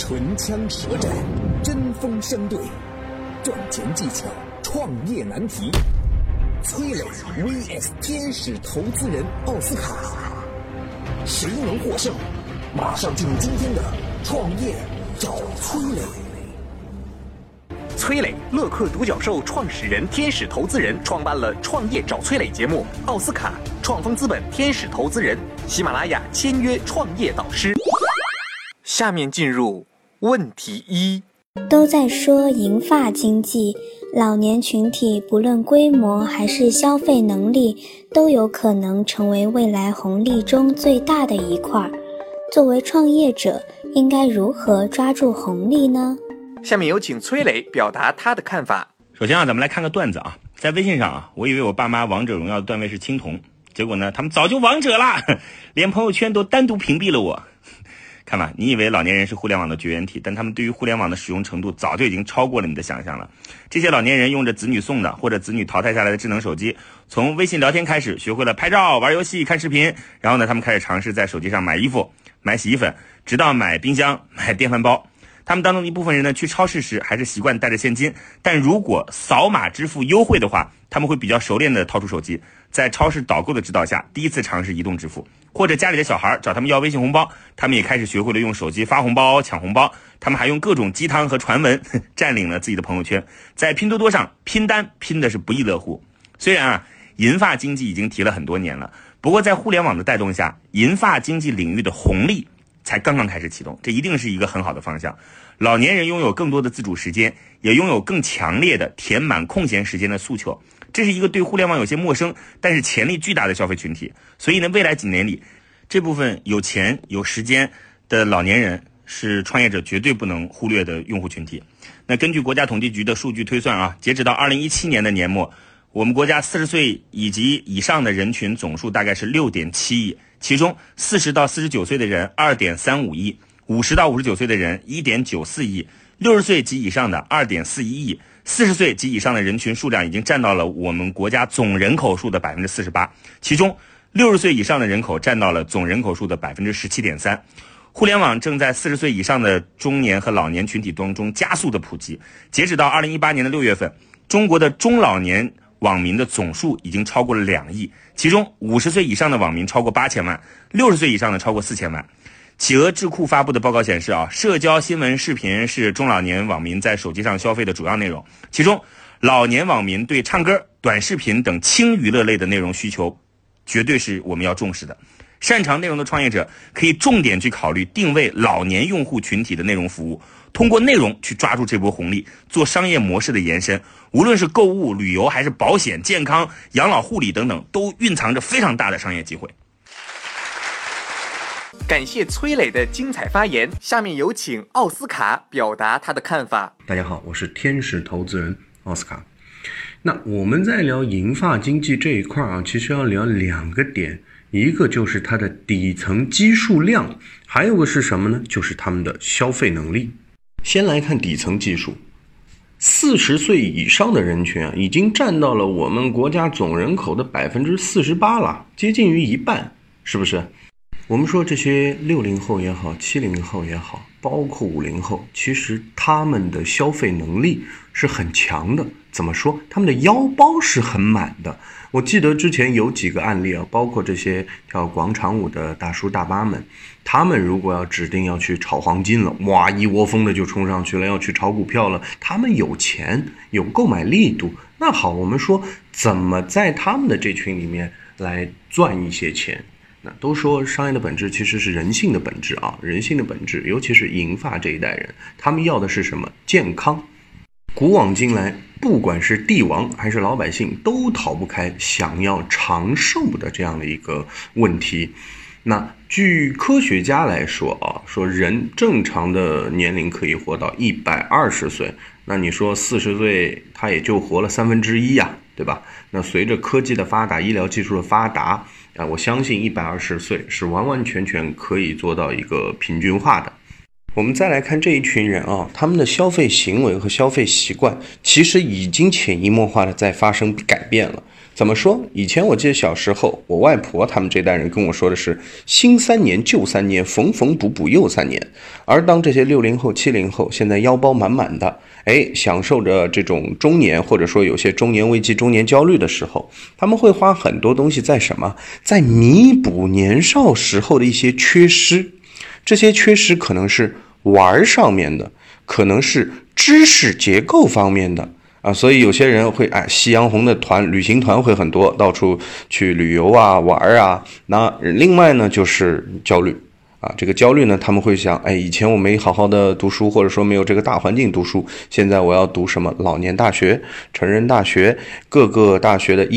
唇枪舌战，针锋相对，赚钱技巧，创业难题。崔磊 vs 天使投资人奥斯卡，谁能获胜？马上进入今天的创业找崔磊。崔磊，乐客独角兽创始人、天使投资人，创办了创业找崔磊节目。奥斯卡，创丰资本天使投资人，喜马拉雅签约创业导师。下面进入问题一。 都在说银发经济，老年群体不论规模还是消费能力，都有可能成为未来红利中最大的一块。作为创业者，应该如何抓住红利呢？ 下面有请崔磊表达他的看法。 首先咱们来看个段子啊，在微信上我以为我爸妈王者荣耀的段位是青铜，结果呢，他们早就王者了，连朋友圈都单独屏蔽了我。看吧，你以为老年人是互联网的绝缘体，但他们对于互联网的使用程度早就已经超过了你的想象了。这些老年人用着子女送的或者子女淘汰下来的智能手机，从微信聊天开始学会了拍照、玩游戏、看视频，然后呢，他们开始尝试在手机上买衣服、买洗衣粉，直到买冰箱、买电饭煲。他们当中的一部分人呢，去超市时还是习惯带着现金，但如果扫码支付优惠的话，他们会比较熟练的掏出手机，在超市导购的指导下，第一次尝试移动支付。或者家里的小孩找他们要微信红包，他们也开始学会了用手机发红包、抢红包。他们还用各种鸡汤和传闻占领了自己的朋友圈，在拼多多上拼单拼的是不亦乐乎。虽然银发经济已经提了很多年了，不过在互联网的带动下，银发经济领域的红利才刚刚开始启动，这一定是一个很好的方向。老年人拥有更多的自主时间，也拥有更强烈的填满空闲时间的诉求，这是一个对互联网有些陌生但是潜力巨大的消费群体。所以呢，未来几年里，这部分有钱有时间的老年人是创业者绝对不能忽略的用户群体。那根据国家统计局的数据推算截止到2017年的年末，我们国家40岁以及以上的人群总数大概是 6.7 亿，其中40到49岁的人 2.35 亿，50到59岁的人 1.94 亿，60岁及以上的 2.41 亿，40岁及以上的人群数量已经占到了我们国家总人口数的 48%， 其中60岁以上的人口占到了总人口数的 17.3%。互联网正在40岁以上的中年和老年群体当中加速的普及。截止到2018年的6月份，中国的中老年网民的总数已经超过了2亿，其中50岁以上的网民超过8000万，60岁以上的超过4000万。企鹅智库发布的报告显示社交新闻视频是中老年网民在手机上消费的主要内容，其中老年网民对唱歌、短视频等轻娱乐类的内容需求绝对是我们要重视的。擅长内容的创业者可以重点去考虑定位老年用户群体的内容服务，通过内容去抓住这波红利，做商业模式的延伸。无论是购物、旅游还是保险、健康、养老护理等等，都蕴藏着非常大的商业机会。 感谢崔磊的精彩发言，下面有请奥斯卡表达他的看法。 大家好，我是天使投资人奥斯卡。那我们在聊银发经济这一块其实要聊2个点，一个就是它的底层基数量，还有个是什么呢？就是他们的消费能力。先来看底层技术，40岁以上的人群已经占到了我们国家总人口的 48% 了，接近于一半，是不是？我们说这些60后也好，70后也好，包括50后，其实他们的消费能力是很强的。怎么说？他们的腰包是很满的。我记得之前有几个案例包括这些跳广场舞的大叔大妈们，他们如果要指定要去炒黄金了，哇，一窝蜂的就冲上去了，要去炒股票了，他们有钱，有购买力度。那好，我们说怎么在他们的这群里面来赚一些钱？那都说商业的本质其实是人性的本质人性的本质，尤其是银发这一代人，他们要的是什么？健康。古往今来，不管是帝王还是老百姓，都逃不开想要长寿的这样的一个问题。那据科学家来说说人正常的年龄可以活到120岁，那你说40岁他也就活了1/3对吧？那随着科技的发达，医疗技术的发达我相信120岁是完完全全可以做到一个平均化的。我们再来看这一群人他们的消费行为和消费习惯其实已经潜移默化的在发生改变了。 怎么说？以前我记得小时候，我外婆他们这代人跟我说的是新3年旧3年，缝缝补补又3年。而当这些60后、70后现在腰包满满的，享受着这种中年，或者说有些中年危机、中年焦虑的时候，他们会花很多东西在什么？在弥补年少时候的一些缺失。这些缺失可能是玩上面的，可能是知识结构方面的。所以有些人会夕阳红的旅行团会很多，到处去旅游啊玩啊。那另外呢就是焦虑这个焦虑呢，他们会想以前我没好好的读书，或者说没有这个大环境读书，现在我要读什么老年大学、成人大学、各个大学的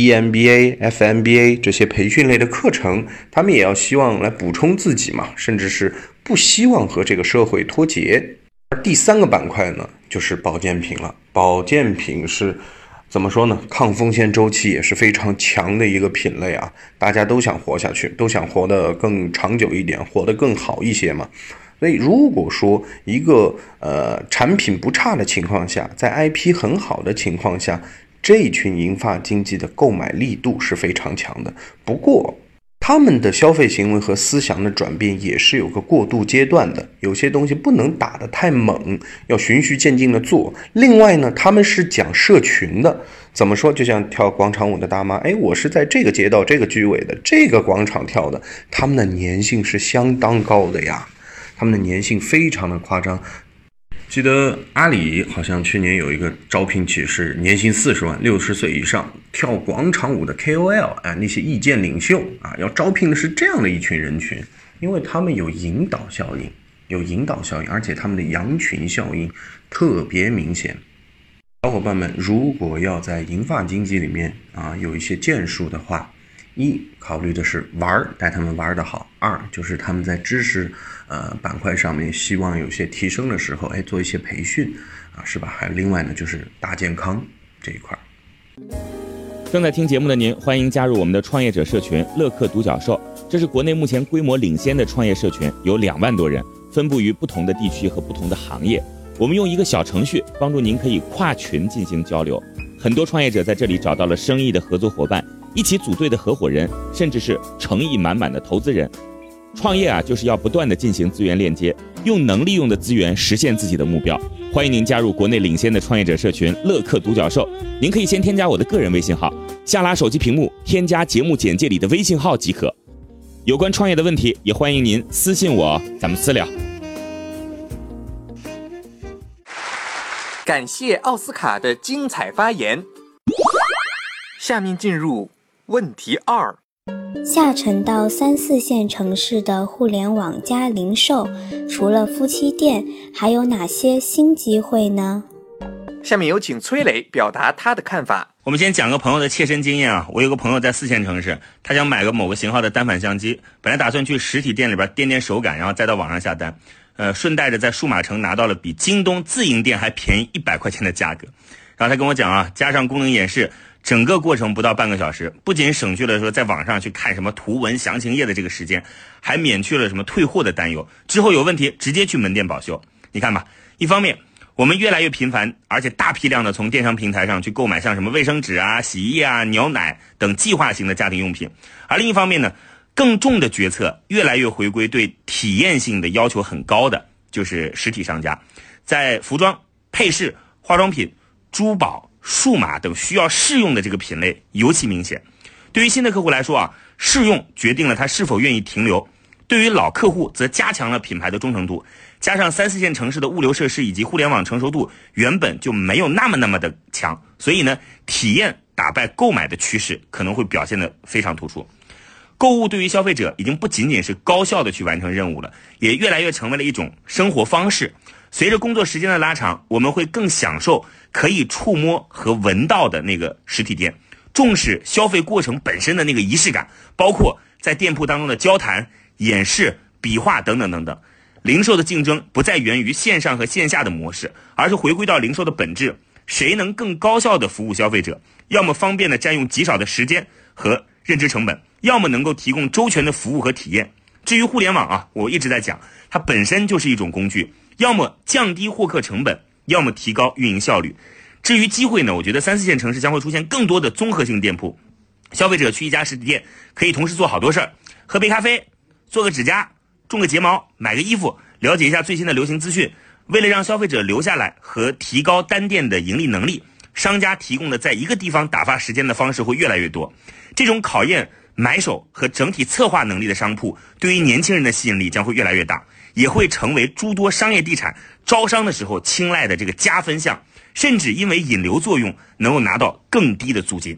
EMBA、FMBA 这些培训类的课程，他们也要希望来补充自己嘛，甚至是不希望和这个社会脱节。而第3个板块呢就是保健品了。保健品是怎么说呢？抗风险周期也是非常强的一个品类大家都想活下去，都想活得更长久一点，活得更好一些嘛。所以如果说一个产品不差的情况下，在 IP 很好的情况下，这群银发经济的购买力度是非常强的。不过他们的消费行为和思想的转变也是有个过渡阶段的，有些东西不能打得太猛，要循序渐进的做。另外呢，他们是讲社群的，怎么说？就像跳广场舞的大妈，我是在这个街道、这个居委的这个广场跳的，他们的粘性是相当高的呀，他们的粘性非常的夸张。记得阿里好像去年有一个招聘启事，年薪40万，60岁以上跳广场舞的 KOL 那些意见领袖要招聘的是这样的一群人群，因为他们有引导效应，而且他们的羊群效应特别明显。小伙伴们，如果要在银发经济里面有一些建树的话，一考虑的是带他们玩得好；二就是他们在知识板块上面希望有些提升的时候，做一些培训是吧？还有另外呢，就是大健康这一块。 正在听节目的您，欢迎加入我们的创业者社群乐客独角兽，这是国内目前规模领先的创业社群，有2万多人，分布于不同的地区和不同的行业。我们用一个小程序帮助您可以跨群进行交流，很多创业者在这里找到了生意的合作伙伴，一起组队的合伙人，甚至是诚意满满的投资人。创业就是要不断的进行资源链接，用能利用的资源实现自己的目标。欢迎您加入国内领先的创业者社群乐客独角兽，您可以先添加我的个人微信号，下拉手机屏幕添加节目简介里的微信号即可。有关创业的问题，也欢迎您私信我，咱们私聊。 感谢奥斯卡的精彩发言。下面进入问题2。 下沉到3、4线城市的互联网加零售，除了夫妻店，还有哪些新机会呢？ 下面有请崔磊表达他的看法。 我们先讲个朋友的切身经验我有个朋友在4线城市，他想买个某个型号的单反相机，本来打算去实体店里边掂手感，然后再到网上下单，顺带着在数码城拿到了比京东自营店还便宜100块钱的价格。然后他跟我讲加上功能演示，整个过程不到半个小时，不仅省去了说在网上去看什么图文详情页的这个时间，还免去了什么退货的担忧，之后有问题直接去门店保修。你看吧，一方面我们越来越频繁而且大批量的从电商平台上去购买像什么卫生纸洗衣液牛奶等计划型的家庭用品，而另一方面呢，更重的决策越来越回归对体验性的要求很高的就是实体商家，在服装、配饰、化妆品、珠宝、数码等需要试用的这个品类尤其明显。对于新的客户来说试用决定了他是否愿意停留，对于老客户则加强了品牌的忠诚度，加上3、4线城市的物流设施以及互联网成熟度原本就没有那么的强，所以呢，体验打败购买的趋势可能会表现得非常突出。购物对于消费者已经不仅仅是高效的去完成任务了，也越来越成为了一种生活方式。随着工作时间的拉长，我们会更享受可以触摸和闻到的那个实体店，重视消费过程本身的那个仪式感，包括在店铺当中的交谈、演示、比划等等等等。零售的竞争不再源于线上和线下的模式，而是回归到零售的本质，谁能更高效的服务消费者，要么方便的占用极少的时间和认知成本，要么能够提供周全的服务和体验。至于互联网我一直在讲，它本身就是一种工具，要么降低获客成本，要么提高运营效率。至于机会呢，我觉得3、4线城市将会出现更多的综合性店铺， 消费者去一家实体店可以同时做好多事儿，喝杯咖啡，做个指甲，种个睫毛，买个衣服，了解一下最新的流行资讯。为了让消费者留下来和提高单店的盈利能力，商家提供的在一个地方打发时间的方式会越来越多。这种考验买手和整体策划能力的商铺，对于年轻人的吸引力将会越来越大，也会成为诸多商业地产招商的时候青睐的这个加分项，甚至因为引流作用能够拿到更低的租金。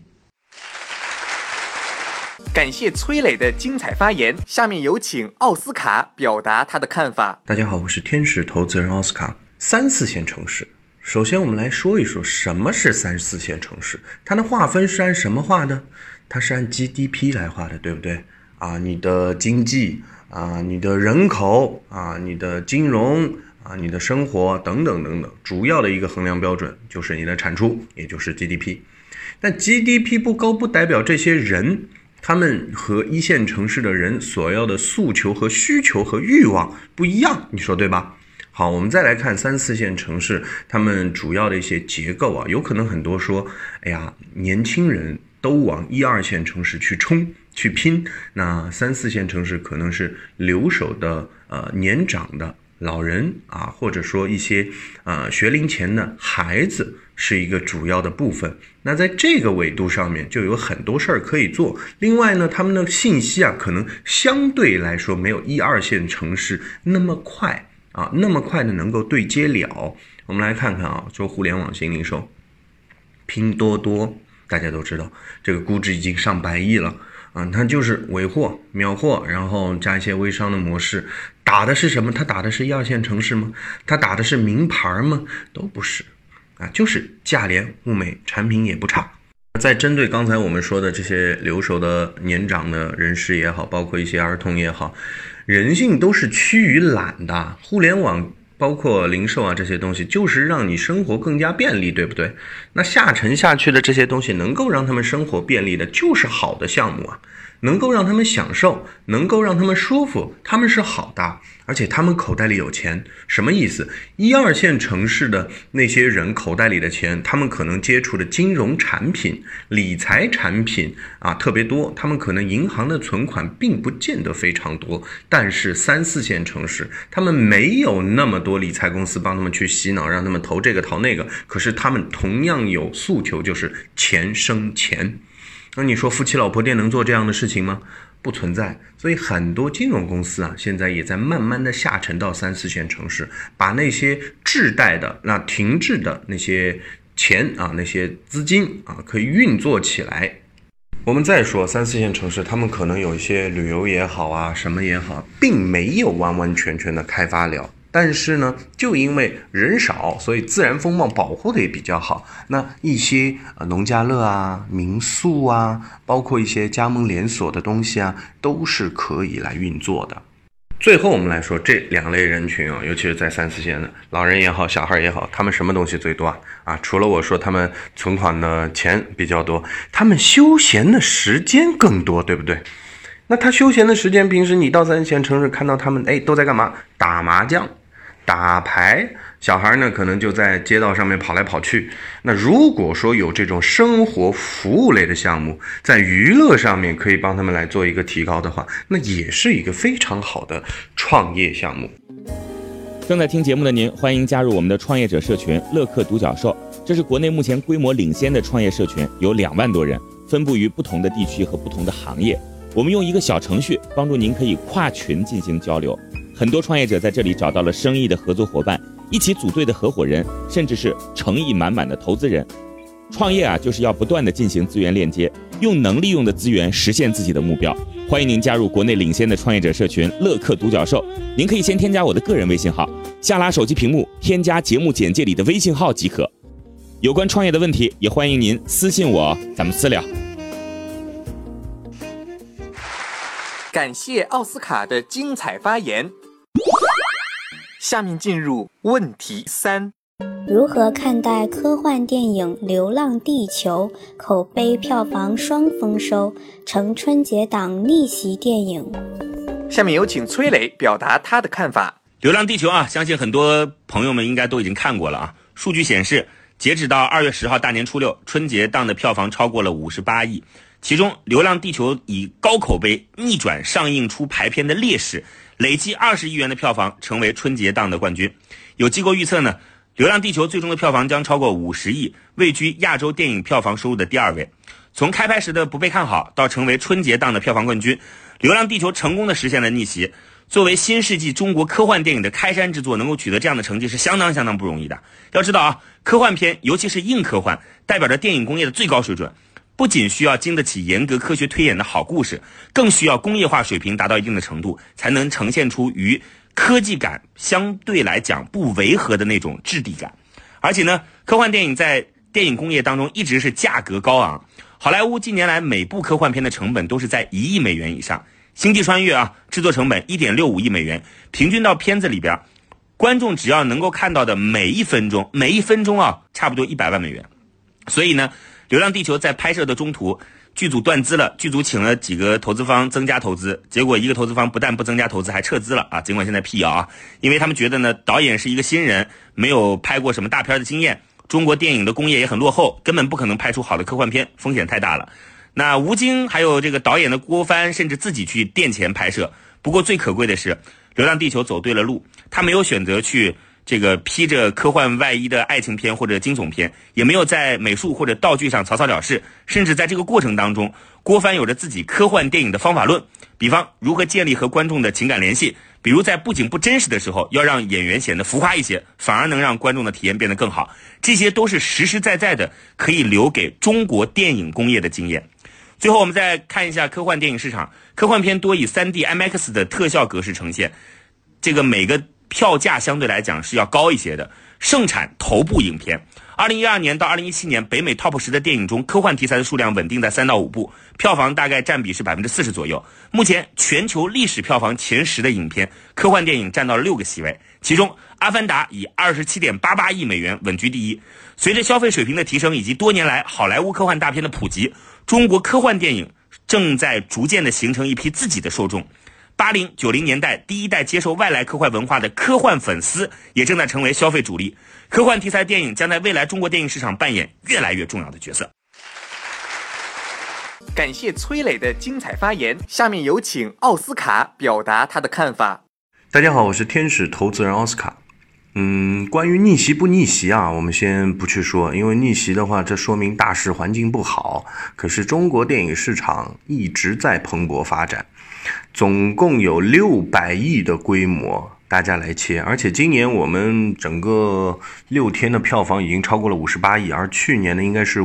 感谢崔磊的精彩发言，下面有请奥斯卡表达他的看法。 大家好，我是天使投资人奥斯卡。3、4线城市，首先我们来说一说什么是3、4线城市，它的划分是按什么划的？它是按 GDP 来划的，对不对？你的经济你的人口你的金融你的生活等等等等，主要的一个衡量标准就是你的产出，也就是 GDP。但 GDP 不高不代表这些人他们和1线城市的人所要的诉求和需求和欲望不一样，你说对吧？好，我们再来看3、4线城市他们主要的一些结构有可能很多说，年轻人都往1、2线城市去冲去拼，那3、4线城市可能是留守的年长的老人或者说一些学龄前的孩子是一个主要的部分。那在这个纬度上面就有很多事儿可以做。另外呢，他们的信息可能相对来说没有1、2线城市那么快那么快的能够对接了。我们来看看说互联网新零售，拼多多大家都知道这个估值已经上100亿了它就是尾货秒货，然后加一些微商的模式。打的是什么？它打的是1、2线城市吗？它打的是名牌吗？都不是就是价廉物美，产品也不差。在针对刚才我们说的这些留守的年长的人士也好，包括一些儿童也好，人性都是趋于懒的。互联网包括零售这些东西就是让你生活更加便利，对不对？那下沉下去的这些东西能够让他们生活便利的就是好的项目能够让他们享受，能够让他们舒服，他们是好的，而且他们口袋里有钱。什么意思？1、2线城市的那些人口袋里的钱，他们可能接触的金融产品、理财产品特别多，他们可能银行的存款并不见得非常多，但是3、4线城市他们没有那么多理财公司帮他们去洗脑，让他们投这个投那个，可是他们同样有诉求，就是钱生钱。那你说夫妻老婆店能做这样的事情吗？不存在。所以很多金融公司现在也在慢慢的下沉到3、4线城市，把那些滞贷的停滞的那些钱那些资金可以运作起来。我们再说3、4线城市，他们可能有一些旅游也好什么也好，并没有完完全全的开发了。但是呢，就因为人少，所以自然风貌保护的也比较好。那一些农家乐民宿包括一些加盟连锁的东西都是可以来运作的。最后我们来说这2类人群尤其是在3、4线的老人也好，小孩也好，他们什么东西最多除了我说他们存款的钱比较多，他们休闲的时间更多，对不对？那他休闲的时间，平时你到3线城市看到他们都在干嘛？打麻将、打牌，小孩呢可能就在街道上面跑来跑去。那如果说有这种生活服务类的项目，在娱乐上面可以帮他们来做一个提高的话，那也是一个非常好的创业项目。 正在听节目的您，欢迎加入我们的创业者社群乐客独角兽，这是国内目前规模领先的创业社群，有2万多人，分布于不同的地区和不同的行业。我们用一个小程序帮助您可以跨群进行交流，很多创业者在这里找到了生意的合作伙伴，一起组队的合伙人，甚至是诚意满满的投资人。创业就是要不断的进行资源链接，用能利用的资源实现自己的目标。欢迎您加入国内领先的创业者社群乐客独角兽，您可以先添加我的个人微信号，下拉手机屏幕添加节目简介里的微信号即可。有关创业的问题也欢迎您私信我，咱们私聊。 感谢奥斯卡的精彩发言。下面进入问题3： 如何看待科幻电影《流浪地球》口碑票房双丰收，成春节档逆袭电影？ 下面有请崔磊表达他的看法。 流浪地球相信很多朋友们应该都已经看过了数据显示，截止到2月10号大年初六，春节档的票房超过了58亿， 其中《流浪地球》以高口碑逆转上映出排片的劣势，累计20亿元的票房，成为春节档的冠军。有机构预测呢，《流浪地球》最终的票房将超过50亿，位居亚洲电影票房收入的第2位。从开拍时的不被看好到成为春节档的票房冠军，《流浪地球》成功的实现了逆袭。作为新世纪中国科幻电影的开山之作，能够取得这样的成绩是相当不容易的。要知道啊，科幻片尤其是硬科幻，代表着电影工业的最高水准，不仅需要经得起严格科学推演的好故事，更需要工业化水平达到一定的程度，才能呈现出与科技感相对来讲不违和的那种质地感。而且呢，科幻电影在电影工业当中一直是价格高昂，好莱坞近年来每部科幻片的成本都是在1亿美元以上。星际穿越啊，制作成本1.65亿美元，平均到片子里边，观众只要能够看到的每一分钟啊，差不多100万美元。所以呢，《流浪地球》在拍摄的中途，剧组断资了，剧组请了几个投资方增加投资，结果一个投资方不但不增加投资，还撤资了啊！尽管现在辟谣啊，因为他们觉得呢，导演是一个新人，没有拍过什么大片的经验，中国电影的工业也很落后，根本不可能拍出好的科幻片，风险太大了。那吴京还有这个导演的郭帆甚至自己去垫钱拍摄。不过最可贵的是，《流浪地球》走对了路，他没有选择去这个披着科幻外衣的爱情片或者惊悚片，也没有在美术或者道具上草草了事，甚至在这个过程当中，郭帆有着自己科幻电影的方法论，比方如何建立和观众的情感联系，比如在布景不真实的时候，要让演员显得浮夸一些，反而能让观众的体验变得更好。这些都是实实在在的，可以留给中国电影工业的经验。最后我们再看一下科幻电影市场，科幻片多以 3D IMAX 的特效格式呈现，这个每个票价相对来讲是要高一些的，盛产头部影片。2012年到2017年，北美 Top 10的电影中，科幻题材的数量稳定在3到5部，票房大概占比是 40% 左右。目前全球历史票房前10的影片，科幻电影占到了6个席位，其中《阿凡达》以 27.88 亿美元稳居第一。随着消费水平的提升以及多年来好莱坞科幻大片的普及，中国科幻电影正在逐渐的形成一批自己的受众。80、90年代第一代接受外来科幻文化的科幻粉丝也正在成为消费主力。科幻题材电影将在未来中国电影市场扮演越来越重要的角色。 感谢崔磊的精彩发言，下面有请奥斯卡表达他的看法。 大家好，我是天使投资人奥斯卡。关于逆袭不逆袭啊，我们先不去说，因为逆袭的话，这说明大势环境不好。可是中国电影市场一直在蓬勃发展，总共有600亿的规模，大家来切。而且今年我们整个6天的票房已经超过了58亿，而去年呢应该是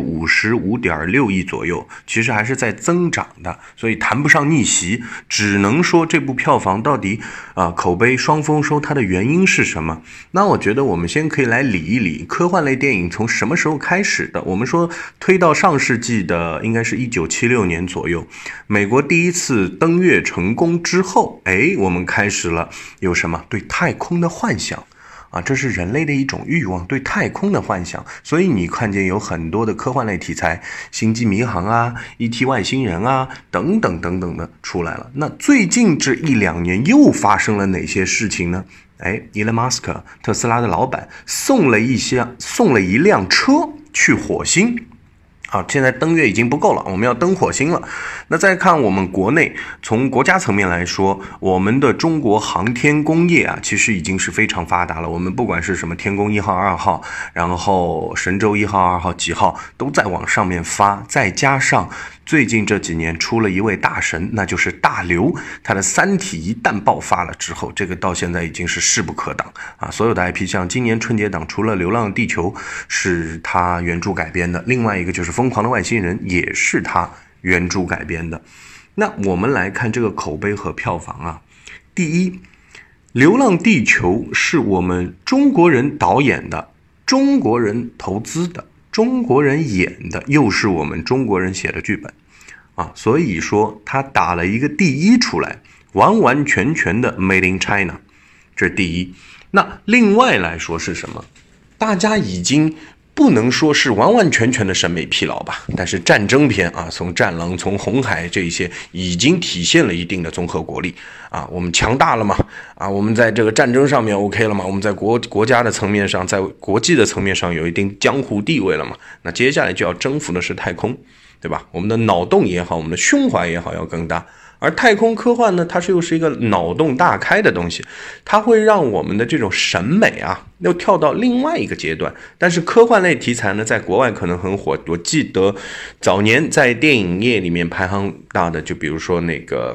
55.6亿左右，其实还是在增长的，所以谈不上逆袭，只能说这部票房到底口碑双丰收，它的原因是什么？那我觉得我们先可以来理一理科幻类电影从什么时候开始的。我们说推到上世纪的应该是1976年左右，美国第一次登月成功之后，我们开始了有什么对太空的幻想这是人类的一种欲望，对太空的幻想。所以你看见有很多的科幻类题材，星际迷航啊、ET 外星人啊等等等等的出来了。那最近这1-2年又发生了哪些事情呢？Elon Musk 特斯拉的老板送了一辆车去火星。现在登月已经不够了，我们要登火星了。那再看我们国内，从国家层面来说，我们的中国航天工业其实已经是非常发达了。我们不管是什么天宫1号、2号，然后神舟1号、2号几号都在往上面发，再加上最近这几年出了一位大神，那就是大刘，他的三体一旦爆发了之后，这个到现在已经是势不可挡所有的 IP 像今年春节档除了流浪地球是他原著改编的，另外一个就是疯狂的外星人也是他原著改编的。那我们来看这个口碑和票房第一，流浪地球是我们中国人导演的，中国人投资的，中国人演的，又是我们中国人写的剧本所以说他打了一个第一出来，完完全全的 Made in China， 这是第一。那另外来说是什么？大家已经不能说是完完全全的审美疲劳吧，但是战争片啊，从战狼、从红海这些已经体现了一定的综合国力啊，我们强大了嘛啊，我们在这个战争上面 OK 了嘛，我们在国家的层面上，在国际的层面上有一定江湖地位了嘛，那接下来就要征服的是太空，对吧？我们的脑洞也好，我们的胸怀也好要更大。而太空科幻呢，它又是一个脑洞大开的东西，它会让我们的这种审美啊，又跳到另外一个阶段。但是科幻类题材呢，在国外可能很火。我记得早年在电影业里面排行大的，就比如说那个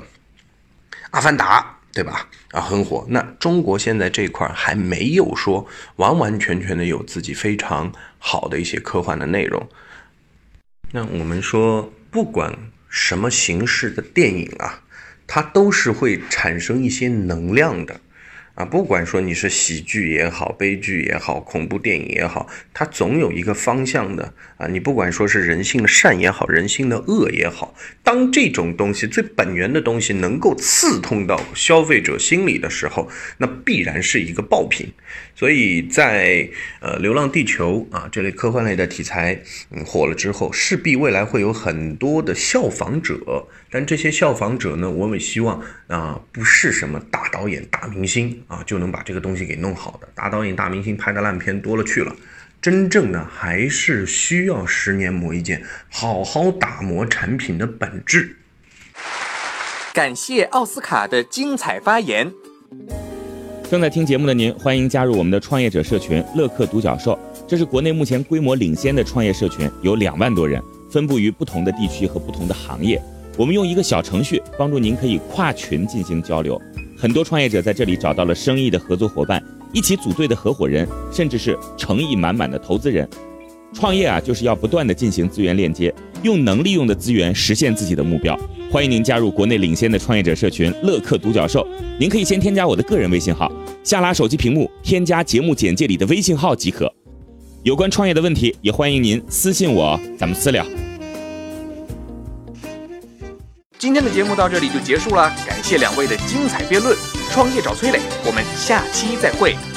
《阿凡达》，对吧？啊，很火。那中国现在这一块还没有说完完全全的有自己非常好的一些科幻的内容。那我们说，不管什么形式的电影啊，它都是会产生一些能量的啊，不管说你是喜剧也好，悲剧也好，恐怖电影也好，它总有一个方向的啊。你不管说是人性的善也好，人性的恶也好，当这种东西最本源的东西能够刺痛到消费者心理的时候，那必然是一个爆品。所以在流浪地球啊这类科幻类的题材火了之后，势必未来会有很多的效仿者，但这些效仿者呢，我们希望不是什么大导演大明星啊就能把这个东西给弄好的，大导演大明星拍的烂片多了去了，真正呢还是需要10年磨一剑，好好打磨产品的本质。 感谢奥斯卡的精彩发言。 正在听节目的您，欢迎加入我们的创业者社群乐客独角兽，这是国内目前规模领先的创业社群，有2万多人，分布于不同的地区和不同的行业。我们用一个小程序帮助您可以跨群进行交流，很多创业者在这里找到了生意的合作伙伴，一起组队的合伙人，甚至是诚意满满的投资人。创业啊，就是要不断的进行资源链接，用能利用的资源实现自己的目标。欢迎您加入国内领先的创业者社群乐客独角兽，您可以先添加我的个人微信号，下拉手机屏幕添加节目简介里的微信号即可。有关创业的问题，也欢迎您私信我，咱们私聊。 今天的节目到这里就结束了，感谢2位的精彩辩论。创业找崔磊，我们下期再会。